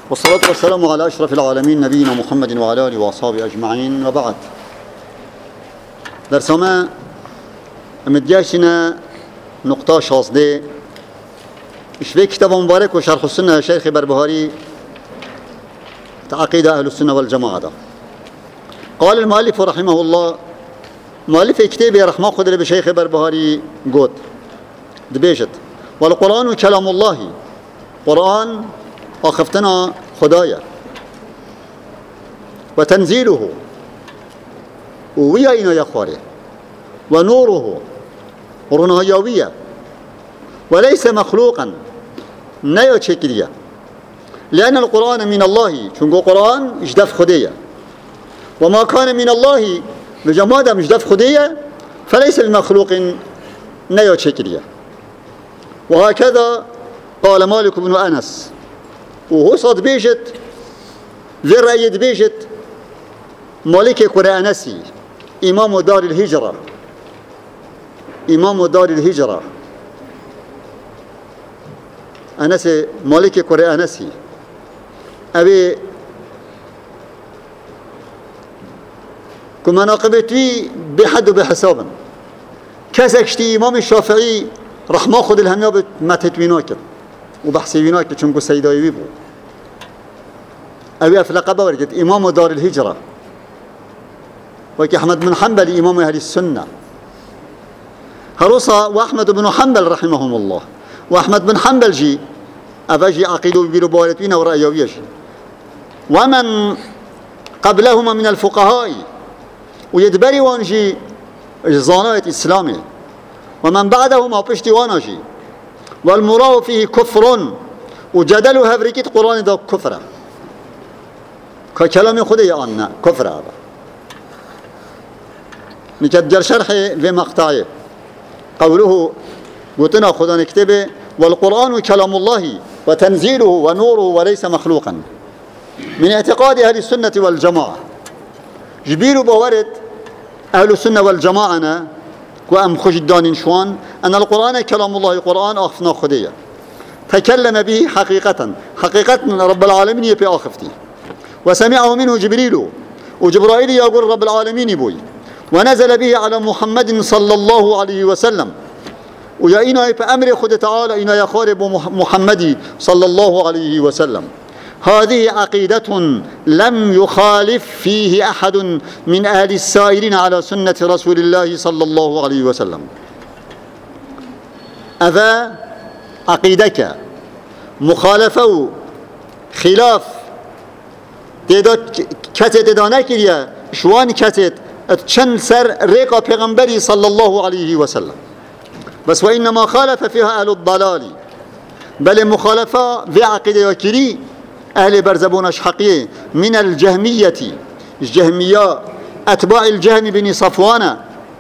والصلاة والسلام على أشرف العالمين نبينا محمد وعلى آله وأصحابه أجمعين وبعد. درسما مدياشنا نقطة 16 في كتاب مبارك وشرح السنة الشيخ بربهاري عقيدة أهل السنة والجماعة ده. قال المؤلف رحمه الله مؤلف كتابه رحمه قدر بشيخ بربهاري قد دبيشت والقرآن كلام الله قرآن أخفتنا خدايا وتنزيله ويا إنا يخواره ونوره ورنهيوية وليس مخلوقا نيو شكلية لأن القرآن من الله شنقو قرآن اجدف خدية وما كان من الله بجمادة مجدف خدية فليس بمخلوق نيو شكلية. وهكذا قال مالك بن أنس وهو صد بيجت ذي رأي بيجت مالك كرة أنسي إمام دار الهجرة أنس مالك كرة أنسي أبي كما ناقبتي بحد وبحسابا كسكشتي إمام الشافعي رحمه خد الهمية بمتتويناك وبحسيويناك چونكو سيدايوي بو أبي أفلق بورجت إمام دار الهجرة وكي أحمد بن حنبل إمام أهل السنة هروسا وأحمد بن حنبل رحمهم الله وأحمد بن حنبل جي أفاجي عقيدوا بلبارتين ورأيويش ومن قبلهما من الفقهاء ويدبري وانجي زاناية إسلامي ومن بعدهما بشتوانجي والمراه فيه كفر وجدلها بريكت قرآن دا كفر كلام خدي أن كفر هذا نكدر شرح في مقطعه قوله قلتنا خدا نكتبه والقرآن كلام الله وتنزيله ونوره وليس مخلوقا من اعتقاد أهل السنة والجماعة جبيل بورد أهل السنة والجماعة وأم خجدان شوان أن القرآن كلام الله قرآن أخفنا خدية تكلم به حقيقة رب العالمين يبي آخفتي وسمعه منه جبريل وجبرائيل يقول رب العالمين بوي ونزل به على محمد صلى الله عليه وسلم ويأينا بأمر خد تعالى إنا يخارب محمد صلى الله عليه وسلم. هذه عقيدة لم يخالف فيه أحد من أهل السائرين على سنة رسول الله صلى الله عليه وسلم. أذا عقيدك مخالفة خلاف كتت دانك يا شوان كتت تشن سر ريقا پیغمبري صلى الله عليه وسلم بس وإنما خالف فيها أهل الضلال بل مخالفة في عقيدة وكري أهل برزبونش حقية من الجهمية أتباع الجهم بن صفوان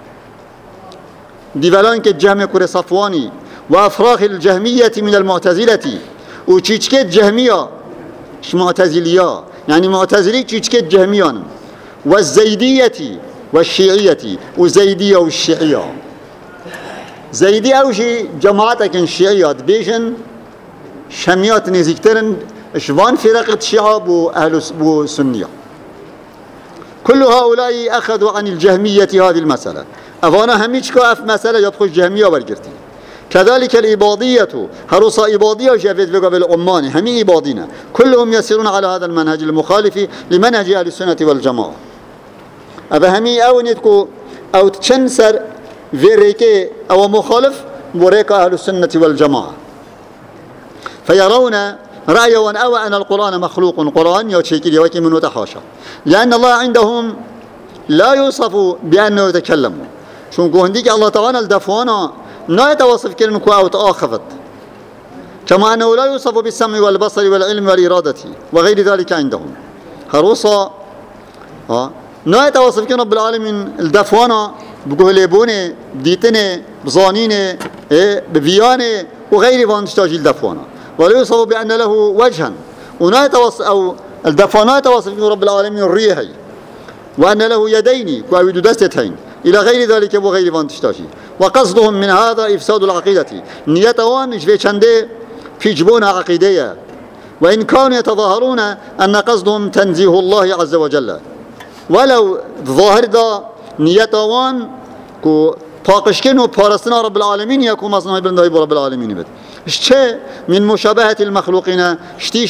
ديفالان كالجهم كور صفواني وأفراخ الجهمية من المعتزلة وتشيشكت جهمية معتزلية يعني معتزلي تشيشكت جهميان والزيدية والشيعية وزيدية والشيعية زيدي أوجي جماعتك الشيعية بيجن شميات نزيكترن شوان فرقة الشيعة بو أهل بو سنية كل هؤلاء أخذوا عن الجهمية هذه المسألة أفانا هميشكو أف مسألة يدخل جهمية والجرتي كذلك الإباضية هروسا إباضية جافت بقى بالأمان همي إباضينا كلهم يسيرون على هذا المنهج المخالف لمنهج أهل السنة والجماعة أبا همي أو ندكو أو تشنسر فيريكي أو مخالف وريك أهل السنة والجماعة فيرون رأيوا أو أن القرآن مخلوق قرآن يوشيكي ليوكي من وتحاشا لأن الله عندهم لا يوصف بأنه يتكلم شونكو هنديك الله تعالى الدفوانا لا يتوصف كلمة أو تآخفت كما أنه لا يوصف بالسمع والبصر والعلم والإرادة وغير ذلك عندهم هروسا لا يتوصف كلمة رب العالمين الدفوانا بقهليبوني بديتني بظانيني بفياني وغير فانتشتاجي الدفوانا ولا يوصف بأن له وجها أو الدفوانا يتوصف رب العالمين الريحي وأن له يدين وأود دستين إلى غير ذلك وغير فانتشتاجي وقصدهم من هذا إفساد العقيدة نيتوان في چنده في جبون عقيدية وإن كانوا يتظاهرون أن قصدهم تنزيه الله عز وجل ولو ظاهر دا نيتوان كو پاکشکن و پارستن رب العالمین یکو مصنوعی بلندهی رب العالمین بد چه من مشابهة المخلوقين شتي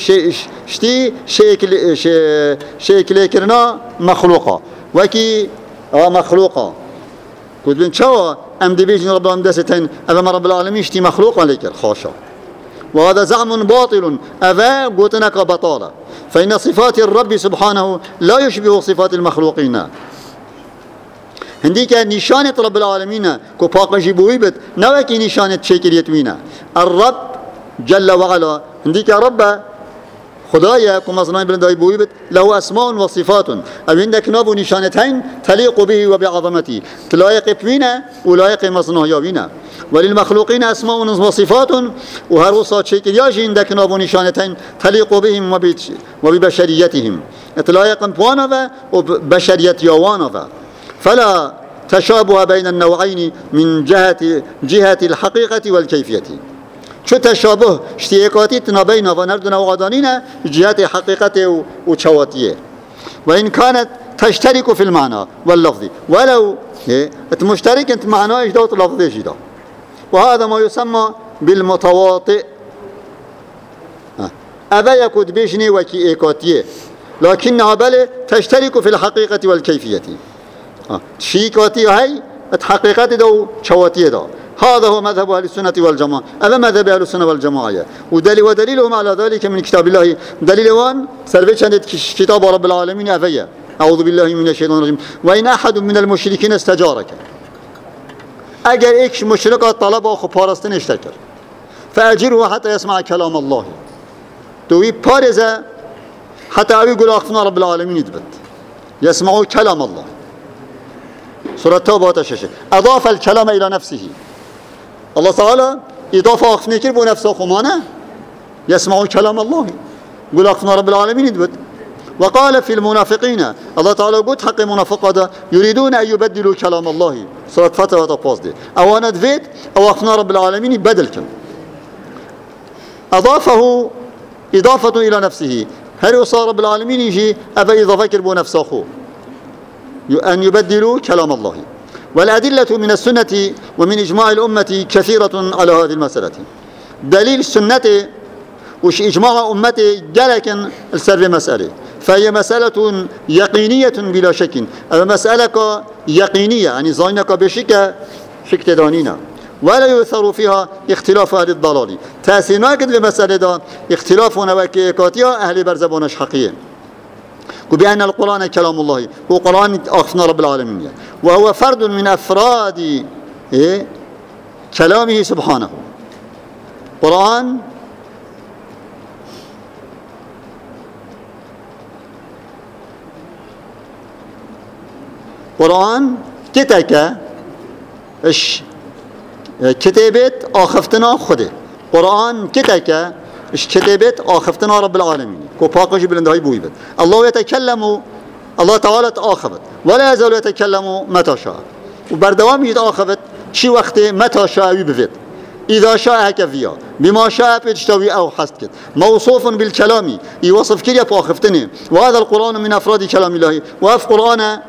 شكل كرنا مخلوقا وكي مخلوقا قلت بين شو ام دي بيجن رب العالمين دستين اما رب العالمين شتي مخلوقا لكر خاشا وهذا زعم باطل أفا قوتنك بطالة فإن صفات الرب سبحانه لا يشبه صفات المخلوقين هنديك نشانة رب العالمين كو باقشي بويبت نوكي نشانة شكلية وينا الرب جل وعلا هنديك رب خدايا كما صنعي بلندهي بويبت له أسماء وصفات أو عندك ناب نشانتين تليق به وبعظمته تلايق بينا ولايق مصنوعي وينا وللمخلوقين أسماء وصفات وهروسا شكلياش عندك ناب نشانتين تليق بهم وببشريتهم تلايق بوانا وبشرية يوانا فلا تشابه بين النوعين من جهة الحقيقة والكيفية شو تشابه اشتياقاتي تنابين ونرد نوعدانين جهة حقيقة وشواتية وإن كانت تشترك في المعنى واللفظ ولو مشترك انت معناه اجدوت لفظ جدا وهذا ما يسمى بالمتواطئ أبا يكود بيجني وكي إيقاتية لكنها بل تشترك في الحقيقة والكيفية شيكاتي هاي الحقيقة دو شواتي دو هذا هو مذهب أهل السنة والجماعة هذا مذهب أهل السنة والجماعة ودليلهم على ذلك من كتاب الله دليل وان سلبيش عند كتاب رب العالمين أفيا أعوذ بالله من الشيطان الرجيم وإن أحد من المشركين استجارك أجر إيش مشرك طلبه خبارستن اشتكر فأجره حتى يسمع كلام الله توي بارزة حتى يقول أخفنا رب العالمين يثبت يسمعوا كلام الله سورة توبة تششة أضاف الكلام إلى نفسه الله تعالى إضافة أخفنا كربو نفسه خمانة يسمعوا كلام الله يقول أخفنا رب العالمين يثبت وقال في المنافقين الله تعالى قلت حق منافقة يريدون أن يبدلوا كلام الله سورة فترة وتفاص دي أو أنا دفيت أو أخفنا رب العالمين بدل كلام أضافه إضافة إلى نفسه هل يصار رب العالمين يجي أبا إضافة كربو نفسه أن يبدلوا كلام الله والأدلة من السنة ومن إجماع الأمة كثيرة على هذه المسألة دليل السنة وش إجماع أمتي جلك السر مسألة فهي مسألة يقينية بلا شك مسألة يقينية يعني ظنك بشك شك دانينا ولا يؤثر فيها اختلاف أهل الضلال تأسيناك بمسألة اختلاف ونواكيكاتها أهل برزبونش حقيقية وبأن القرآن كلام الله هو قرآن أخفنا رب العالمين وهو فرد من أفراد كلامه سبحانه قرآن كتك كتابت آخفتنا خده قرآن كتك كتابت آخفتنا رب العالمين كو باقش بلندهاي بويبت الله يتكلم الله تعالى آخفت ولا يزال يتكلم متى شاء وبردوام يتآخفت شي وقت متى شاء يبفت إذا شاء كفيا بما شاء بتشتوي أو حسكت موصوف بالكلام يوصف كل يفاخفتني وهذا القرآن من أفراد كلام الله وأف قرآن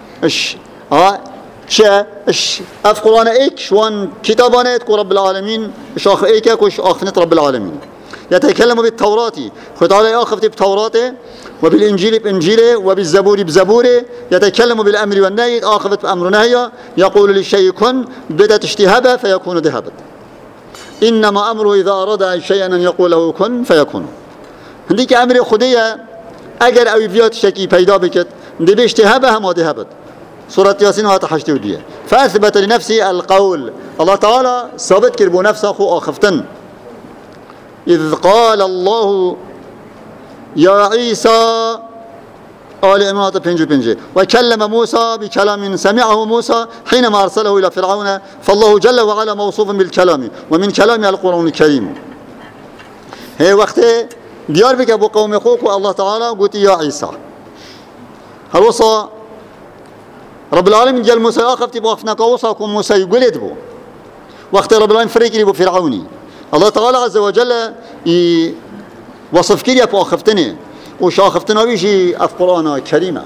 أف قرآن إيك شوان كتابانة رب العالمين شاخ إيك وش آخفنت رب العالمين يتكلم بالتوراة خدعا آخفت بتوراته وبالإنجيل بإنجيله وبالزبور بزبوره يتكلم بالأمر والنهي آخفت بأمر نهي يقول للشيء كن بدت اشتهابه فيكون ذهبت إنما أمره إذا أراد شيئا أن يقول له كن فيكون هنديك أمر خدية أجر أو فيات شكي بيدا بكت دي باشتهابها ما ذهبت سورة ياسين واتحشت وديه فأثبت لنفسه القول الله تعالى ثابت كربو نفسه أخو آخفتن إذ قال الله يا عيسى آل عمران بنجي وكلم موسى بكلام سمعه موسى حينما أرسله إلى فرعون فالله جل وعلا موصوف بالكلام ومن كلامه القرآن الكريم هي وقت ديار بك أبو قوم أخوك الله تعالى قلت يا عيسى هل وصى رب العالمين جل موسى أخفت بوقفنا قوصاكم موسى يقولد بو وقت رب العالمين فريق لي بفرعوني الله تعالى عز وجل وصف كريا بآخفتنه وشاخفتنا بيجي في قرآن كريمة.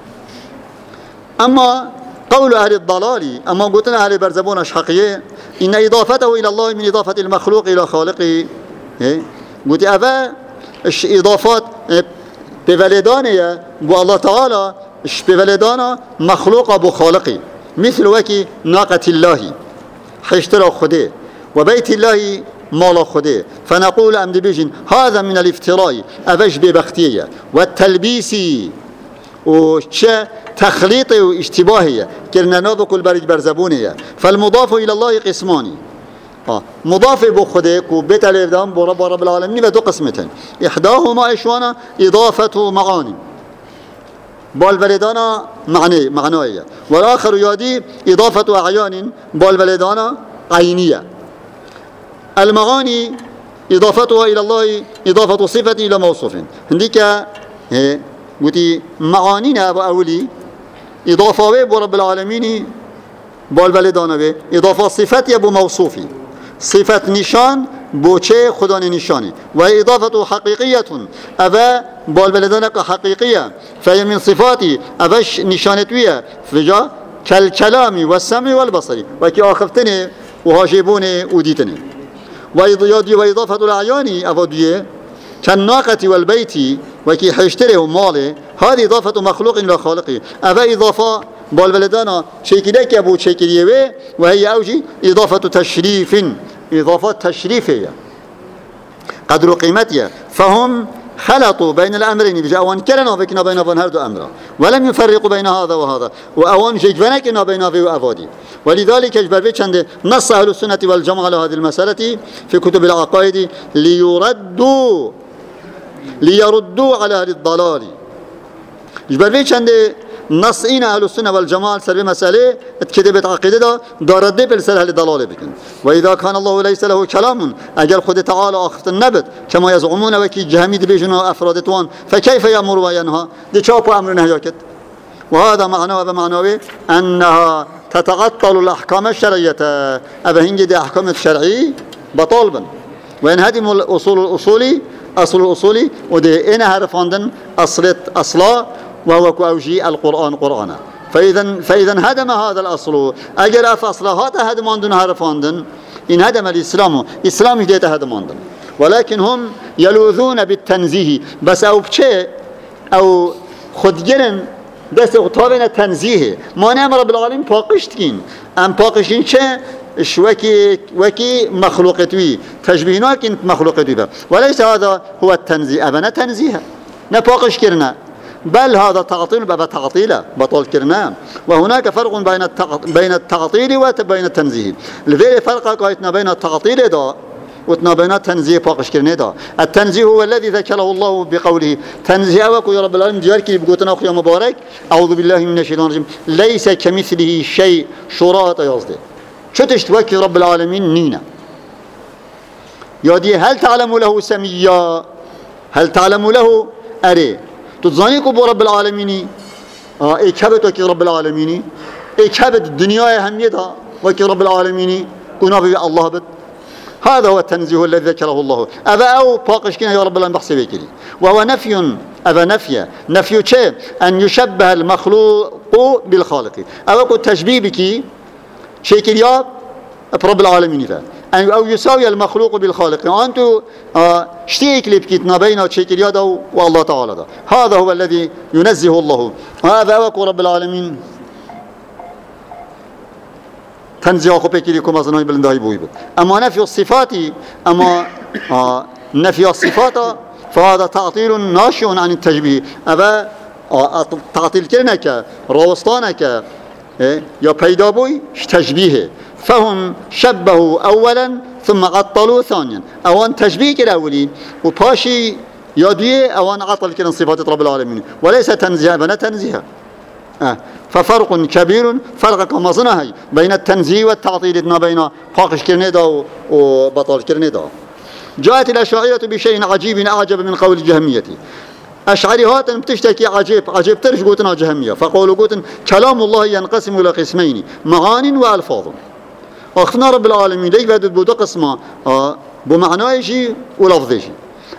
أما قول أهل الضلال، أما قلتنا أهل برزبون حقيقية، إن إضافته إلى الله من إضافة المخلوق إلى خالقه. قلت أبا إضافات بولدانية والله تعالى بولدانا مخلوق بخالقه، مثل وكي ناقة الله حشتر خده وبيت الله مال خده، فنقول أمد بيجن هذا من الافتراء أبش ببختية والتلبيس وش تخليط واشتباهية كرنا نابك البرج برزبونية. فالمضاف إلى الله قسماني، مضاف بخدك وبيت الإردام برب رب العالمين بدو قسمتين، إحداهما إشوانا إضافة معاني بالبلدانا معنوية، والآخر يادي إضافة أعيان بالبلدانا عينية. المعاني إضافتها إلى الله إضافة صفة إلى موصوف. هنديك قلتي معانينا بأولي إضافة برب العالمين بالبلدانا به إضافة صفة أبو موصوفي، صفة نشان بوچه خدا نشاني، وإضافة حقيقية أبا بالبلدانا كحقيقية، فهي من صفاتي أبش نشانتوية فجاء كالكلام والسمع والبصر وكي آخفتني وهاجبوني وديتني. وإضافة الأعيان أفضيه كالناقة والبيت وكي حيشتره ماله، هذه إضافة مخلوق إلى خالقه. أبا إضافة بالبلدانا شيكلك أبو شيكلية، وهي أوجي إضافة تشريف، إضافة تشريفية قدر قيمتها. فهم خلطوا بين الأمرين بجاوان كلنا بكنا بين هردو أمرا، ولم يفرقوا بين هذا وهذا، وأوان جيجبنا كنا بين في وأفادي. ولذلك يجبر بيت عند نص أهل السنة والجماعة على هذه المسألة في كتب العقائد ليردوا على أهل الضلال. يجبر بيت عند نص إن أهل السنة والجماعة سر مسألة كتبت عقيدة دارد بالسر أهل الضلال بكن. وإذا كان الله ليس له كلام أجل خد تعالى أخذ النبت كما يزعمون وكي جهميد بيجنا أفرادتوان، فكيف يأمر وينهى؟ دي شابوا أمر نهيكت. وهذا معناه أنها تتعطل الأحكام الشرعية، أبهنج دي أحكام الشرعي بطالبا وينهدم أصل الأصولي ودي إنها رفاندن أصلا وهو كأوجي القرآن قرآنا. فإذا هدم هذا الأصل أجل أصل هذا هدمان دون هرفاندن إن هدم الإسلام جديد هدماندن. ولكن هم يلوذون بالتنزيه بس أو بشيء أو خدجرن دست اغتابين التنزيه ما نعم رب العالمين باقشتكين أم باقشين شيء وكي مخلوقتوي تشبيهنا كنت مخلوقتوي، وليس هذا هو التنزيه. أبنا تنزيه نباقش كرنا، بل هذا تعطيل تعطيله بطل كرنا. وهناك فرق بين التعطيل وبين التنزيه. لذلك فرق قايتنا بين التعطيل ده وبين التنزيه باقش كرنا ده. التنزيه هو الذي ذكره الله بقوله تنزيه وكو يا رب العالمين دياركي بقوتنا أخي مبارك أعوذ بالله من الشيطان الرجيم ليس كمثله شيء شراط يصدق شو تشتوكي رب العالمين نينا يادي هل تعلم له سميا هل تعلم له أري تتظنيكو برب العالمين إيكابت وكي رب العالمين إيكابت الدنيا أهميتها وكي رب العالمين كنا في الله بد. هذا هو التنزيه الذي ذكره الله. أبا أو باقش كنا يا رب العالمين بحسي بكري، وهو نفي أبا نفي شيء أن يشبه المخلوق بالخالق. أبا التشبيه بكي شيء كرياب رب العالمين فا أو يساوي المخلوق بالخالق. أنتو اشتيك لبكيتنا بين شيء كرياب والله تعالى ده. هذا هو الذي ينزه الله. هذا أبا رب العالمين تنزيه أخو بكيريكم أصنعي بلندهي بويب. أما نفي الصفات نفي الصفات فهذا تعطيل ناشئ عن التشبيه. أبا تعطيل كرنك روستانك يا بيدا بوي تشبيهه، فهم شبهوا أولا ثم عطلوا ثانيا. أوان تشبيه الأولي وباشي يدوي أوان عطل كرن صفات رب العالمين وليس تنزيه بنا تنزيه. ففرق كبير فرق كما صنعه بين التنزيه والتعطيل بين فاقش كرنيدا وبطل كرنيدا. جاءت الأشاعرة بشيء عجيب أعجب من قول الجهمية. أشعري هاتن بتشتكي عجيب ترش قوتنا جهمية، فقولوا قوتن كلام الله ينقسم إلى قسمين معان وألفاظ. أخذنا رب العالمين ليك بعد بودا قسمة بمعنى شيء ولفظ شيء.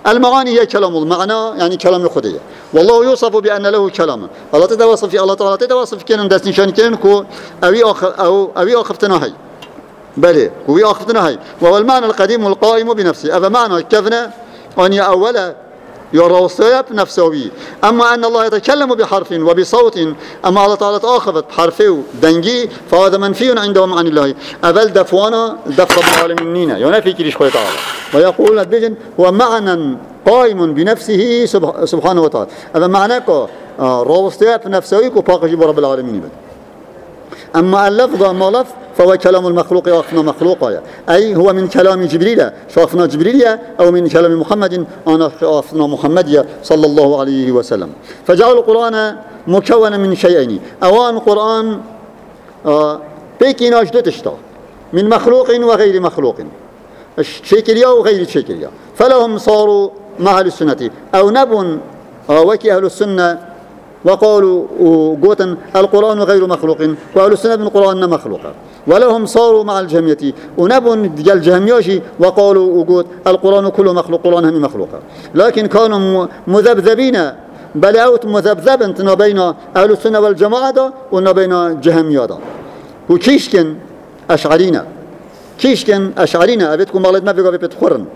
المعاني هي كلام المعنى يعني كلام خديه. والله يوصف بأن له كلام. الله تتواصف في الله تعالى تتواصف كأن دست نشان كأن كو أوي أخفتنا هاي بلى هو أخفتنا هاي وهو المعنى القديم القائم بنفسه. هذا معنى كفنا أن أولا يروصيب نفسه. أما أن الله يتكلم بحرف وبصوت أما الله تعالى أخذت بحرفه دنجي فهذا منفي عندهم عن الله. أبل دفوانا دف رب العالمين يعني في كل شيء تعالى ويقول البجن هو معنى قائم بنفسه سبحانه وتعالى. هذا معناه روصيب نفسه كباقي رب العالمين. أما اللفظ ما لفظ فهو كلام المخلوق وأخنا مخلوقا أي هو من كلام جبريل شافنا جبريل أو من كلام محمد أنا شافنا محمد صلى الله عليه وسلم. فجعل القرآن مكونا من شيئين. أوان القرآن بيكين أجدتشتا من مخلوق وغير مخلوق الشيكلية وغير الشيكلية. فلهم صاروا مع أهل السنة أو نبن وكي أهل السنة وقالوا قوتا القرآن غير مخلوق وأهل السنة من القرآن مخلوقا. ولهم صاروا مع الجهمية ونبن ديال الجهمية وقالوا قوت القرآن كله مخلوق القرآن هم مخلوقا. لكن كانوا مذبذبين بل أوت مذبذبا بين أهل السنة والجماعة وبين الجهمية. وكيشكن أشعرينا أبيتكم مغلط ما بيقوا بيتخورن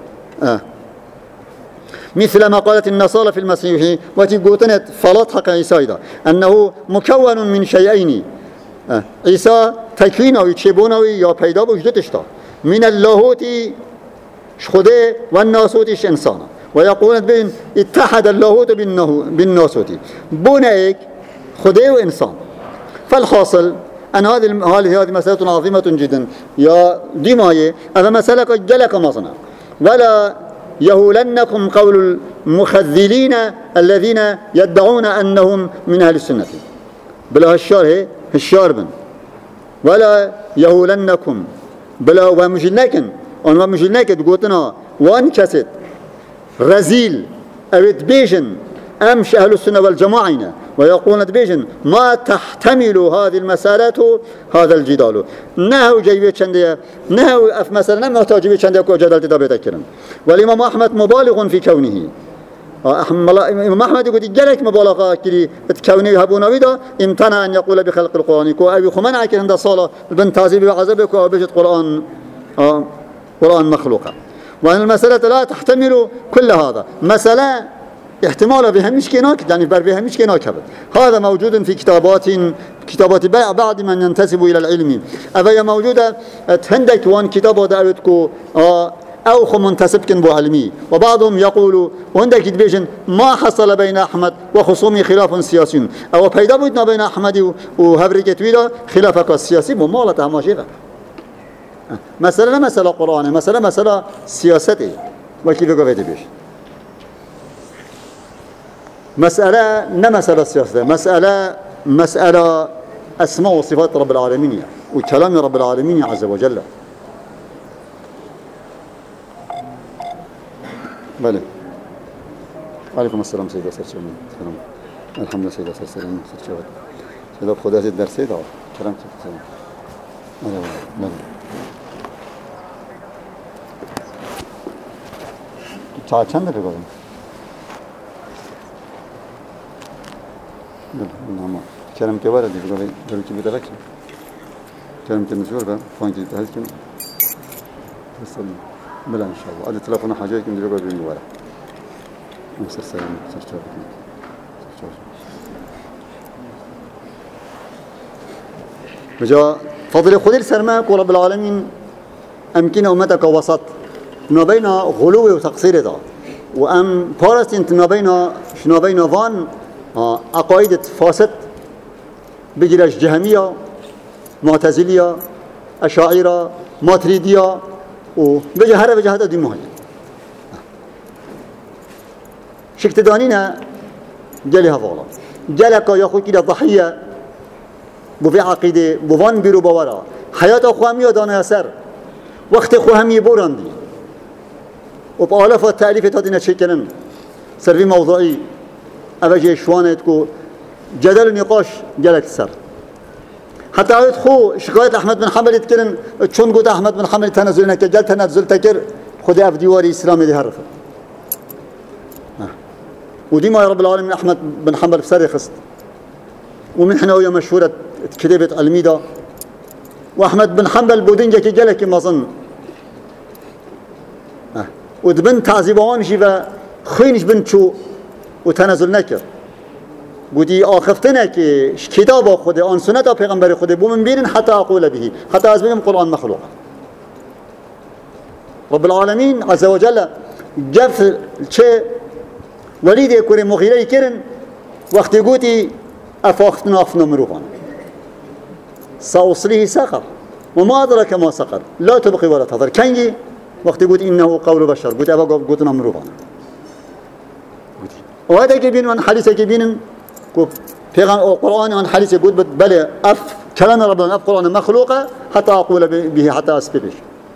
مثل ما قالت النصارى في المسيح وتقولت فلات حق عيسى أنه مكون من شيئين. عيسى تكوينه يتشبونه يا پیدا بوجدتشتا من اللاهوت خده والناسوتش إنسانا ويقولون بين اتحد اللاهوت بالناسوت بونيك خده وإنسان. فالحاصل أن هذه مسألة عظيمة جدا يا دماء. هذا مسألة جلك مصنع ولا يهولنكم قول المخذلين الذين يدعون أنهم من أهل السنة بلا هالشاربن ولا يهولنكم بلا ومجلناك تقولنا وان كسد رزيل أو تبيجن أمش أهل السنة والجماعة ويقولون تبيجن ما تحتمل هذه المسالات هذا الجدال نهو جيبه چندية نهو أف مسألة ما تجيبه چندية كو جدال تدابه تكرن. والإمام أحمد مبالغ في كونه. إمام أحمد يقول جلك مبالغة كلي كونه هبونوي دا امتنع أن يقول بخلق القرآن كو أبي خمنع كي عند صالة بن تعذيب وعذاب كو أو بيجت قرآن مخلوقة. وأن المسألة لا تحتمل كل هذا. مسألة احتمال بها مش كناك يعني بر بها مش كناك هذا موجود في كتابات بعض من ينتسب إلى العلم. أبا موجودة تهندك وان كتابات أردكو أو خو منتسب كن بو علمي. وبعضهم يقول وعندك تبيجن ما حصل بين أحمد وخصومي خلاف سياسي أو پیدا بودنا بين أحمد وهبريكت ويدا خلافك السياسي ومالة هماشيغة. مسألة قرآن مسألة سياسة وكيف قفت بيش مسألة مسألة سياسة مسألة أسماء وصفات رب العالمين وكلام رب العالمين عز وجل. بله عليكم السلام سيدة سلام الحمد لله سيدة سلام سيدة بخدا زيد درسي دعوة كلام سلام بله چند دقیقه بگم نعم كلام كبار دي بقول دول كي بدلك كلام تنزول بقى فانجي هلكن بس بلا ان شاء الله ادي تليفون حاجه كم دقيقه بين ورا نصر سلام سرچا بجا فضل خدير سرما رب العالمين امكن امتك وسط ما بين غلو وتقصير ده وام بارست انت ما بين فان عقائد فاسد بجرش جهمية معتزلية أشاعرة ماتريدية وبجه هذا دي مهي شكت دانينا جالها فولا جالك ياخو كده ضحية بفي عقيدة بفان بيرو بورا حياة أخوامية دانا يسر وقت أخوامي بوران دي وبآلاف التأليف تادينا شكلن سرفي موضوعي أبجي شوانتكو جدل نقاش جلك السر حتى عيد خو شكاية أحمد بن حنبل يتكلم شون قلت أحمد بن حنبل تنزلنا كجل تنزل تكر خذ أف ديواري إسلامي دي هرفة وديما يا رب العالمين أحمد بن حنبل في سري خست ومن حنا ويا مشهورة كتابة الميدا وأحمد بن حنبل بودنجا كي جالك ما ظن ودبن تعذيبان جيبا خينش بنت شو وتنازل نكر بودي آخفتنا كي كتاب خود آن سنت پیغمبر خود بو من بينن حتى أقول به حتى أزبهم قرآن مخلوق رب العالمين عز وجل جف چه ولید کوری مغیره کرن وقتی گوتی افاختنا افنا مروفان سأصليه سقر وما أدرك ما سقر لا تبقي ولا تضر كنجي وقتی گوت إنه قول بشر گوت أفا گوتنا مروفان وهذا كبين عن حديث كبين پیغمبر القرآن عن حديث گوت بله اف كلام ربنا اف قرآن مخلوقه حتى أقول به حتى أسببش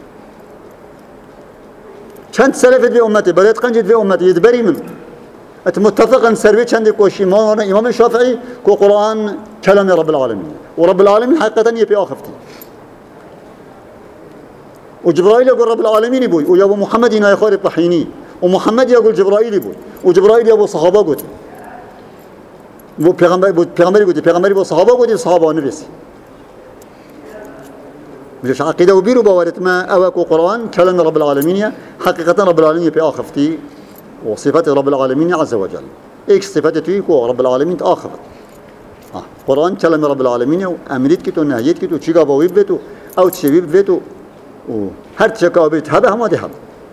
چند سلفت به امتی برایت قنجت به امتی يدبري من متفقا سروي چند کوشی ما امام الشافعي کو قرآن كلام رب العالمين ورب العالمين حقيقة يبي آخفتي وجبرائيل يقول رب العالمين بوي ويا ابو محمد هنا يخالف بحيني ومحمد يقول جبرائيل بوي وجبرائيل يا ابو صحابه قلت پیغمبری با صحابه قلت صحابه نرسي مش عقيدة وبيرو باورت ما أوكو قرآن كلام رب العالمين حقيقة رب العالمين في آخفتي وصفات رب العالمين عز وجل إيش صفات تيكو رب العالمين تآخفت قرآن كلام رب العالمين وأمريت كتو نهيت كتو تشيكا باويب بيتو أو تشيبيب بيتو وهر تشيكا بيت هذا هم هذا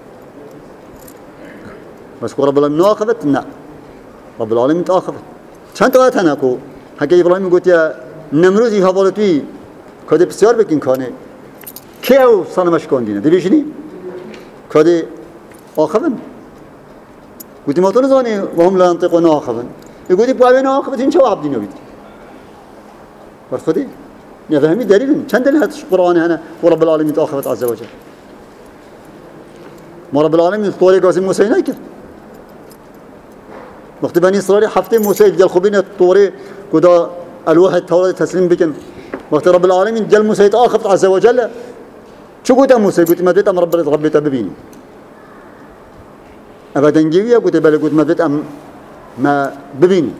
بس رب العالمين آخفت لا رب العالمين تآخفت چند وقت هناكو حكي إبراهيم قلت يا نمروزي هفالتوي كده بسيار بكين كانه كيو صنمش كاندينه دبيشني كده آخفن قلت ما تنزاني وهم لا ينطقون آخفن يقولي بوابين آخفت إن شاء الله عبدين يبيت برفضي نفهمي دليل چند دليل هاتش قرآن هنا ورب العالمين آخفت عز وجل ما رب العالمين طوري قاسم موسى نايكر وقت بني إسرائيل حفتين موسى جل خبين الطوري كده الواحد توري تسليم بكن وقت رب العالمين جل موسى آخفت عز وجل شو قلت موسى قلت ما بديت أم ربي تبيني أبدا جيوية قلت بل قلت ما بديت أم ما ببيني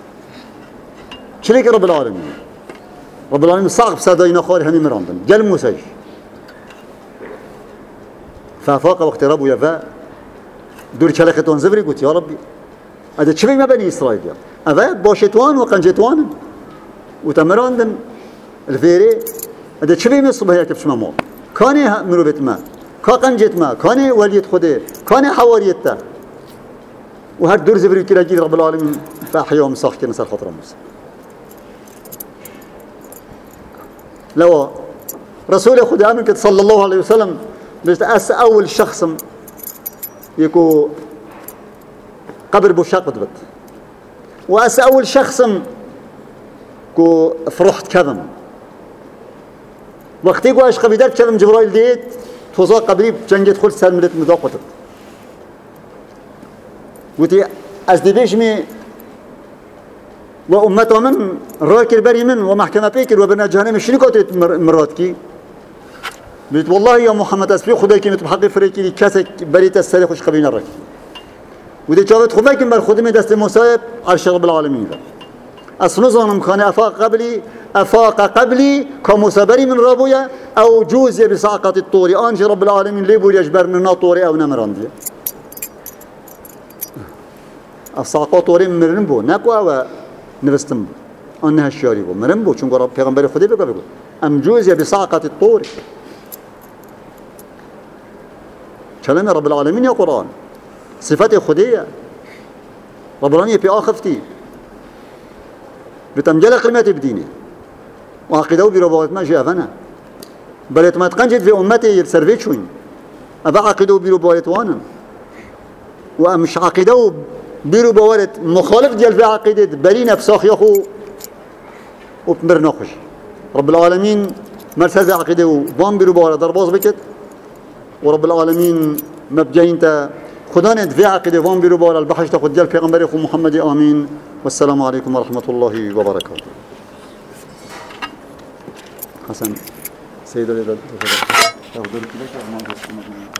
شليك رب العالمين رب العالمين صعب سادينا خاري همي مراندن جل موسى فافاق وقت ربو يفا دور شلختون زبري قلت يا ربي هذا شبه ما بني إسرائيل أفا باشتوان وقنجتوان وتمراندن الفيري هذا شبه من الصبح يكتب شما مو كاني مروبت ما كقنجت ما كاني وليد خده كاني حواريته وهر دور زبري كلا جيل رب العالمين فأحياهم صاح كنا صار خطر موسى لو رسول خده أمريكا صلى الله عليه وسلم بس أول شخص يكو قبر بوشاق بت وأس أول شخص كو فرحت كذم وقتی کو عشق بیدار کردم جبرائیل دید توزا قبلی جنگت خود سر ملت مداقتت وتی از دیبیش می و امت من راکر بری من و محکمه پیکر و برنا جهنم شنی کاتت مراد کی بیت والله یا محمد اسبی خدای که متحقق فریکی کسی بریت از سر خوش قبیل نرکی وتی جاوت خدا که بر خودم دست موسی عرش رب العالمین أصل ظنم كان أفاق قبلي كمسبري من رابويا أو جوزي بصعقة الطور أنجي رب العالمين ليبول يجبر من طوري أو نمران دي الصعقة طوري من مرنبو نكو أو نفستم أنها الشياري بو مرنبو چونك رب پیغمبر خدي بقى أم جوزي بصعقة الطور كلام رب العالمين يا قرآن صفات خدية رب العالمين في آخفتي بتمجل قيمتي بديني وعقيدة بربوات ما جاء فنا بل ما تقنجد في أمتي يرسرفيت شوين أبا عقيدة بربوات وانا ومش عقيدة بربوات مخالف ديال في عقيدة برينا بساخ يخو وبمرنا خوش رب العالمين مرسز عقيدة وان بربوات درباز بكت ورب العالمين مبجين تا خدانا في عقيدة وان بربوات البحث تاخد ديال پیغمبر اخو محمد آمين والسلام عليكم ورحمة الله وبركاته. حسن سيد